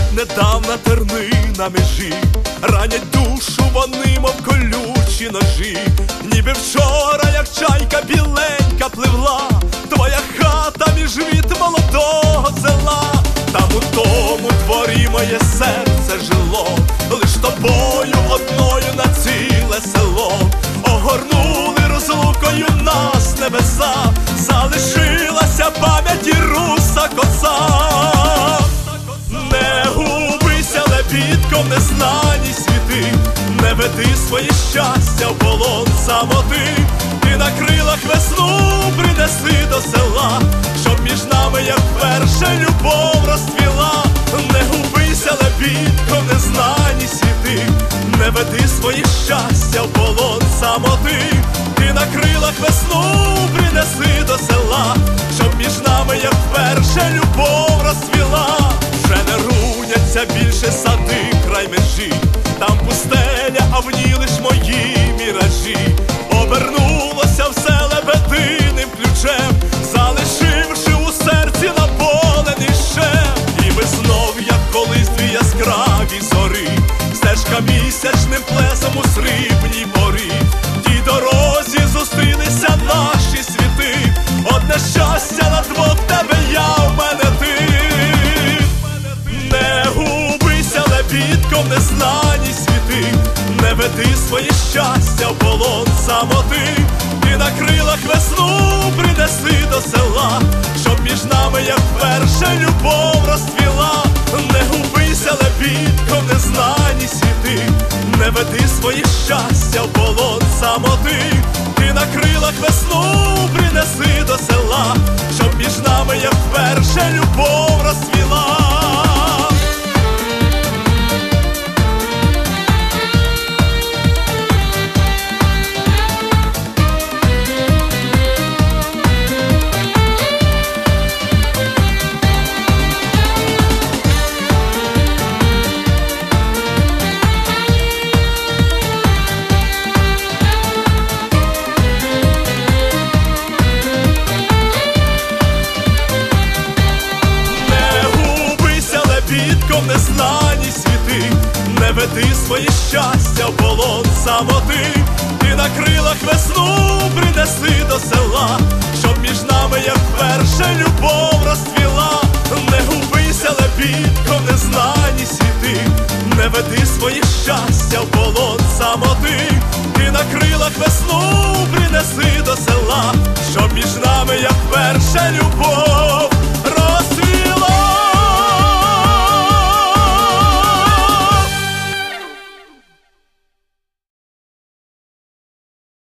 недавна терни на межі, ранять душу вони, мов колючі ножі. Ніби вчора, як чайка біленька пливла, твоя хата між віт молодого села. Там у тому дворі моє серце жило, лиш тобою одною на ціле село. Огорнули розлукою нас небеса, залишилася пам'яті руса коса. Не губися, лебідко, в незнані світи, не веди своє щастя в полон самоти. Ти на крилах весну принеси до села, щоб між нами, як вперше, любов розцвіла. Не губися, лебідко, в незнані світи, не веди своє щастя в полон самоти. Ти на крилах весну принеси до села, щоб між нами, як вперше, любов розцвіла. Вже не руняться більше сади край межі, там пустеля, а в ній лиш мої міражі. Обернулося все лебединим ключем, залишивши у серці наповнений щем. І ми знов, як колись, дві яскраві зори, стежка місячним плесом у срібній порі. В тій дорозі зустрілися наші світи, одне щастя на двох, тебе я, в мене ти. Не губися, лебідко, в незнані світи, не веди своє щастя в полон самоти. Ти на крилах весну принеси до села, щоб між нами, як вперше, любов розцвіла. Не губися, лебідко, в незнані світи, не веди своє щастя в полон самоти. Ти на крилах весну принеси до села, щоб між нами, як вперше, любов розцвіла. В незнані світи, не веди своє щастя в полон самоти. Ти на крилах весну принеси до села, щоб між нами, як вперше, любов розцвіла. Не губися, лебідко, в незнані світи, не веди своє щастя в полон самоти. Ти на крилах весну принеси до села, щоб між нами, як вперше, любов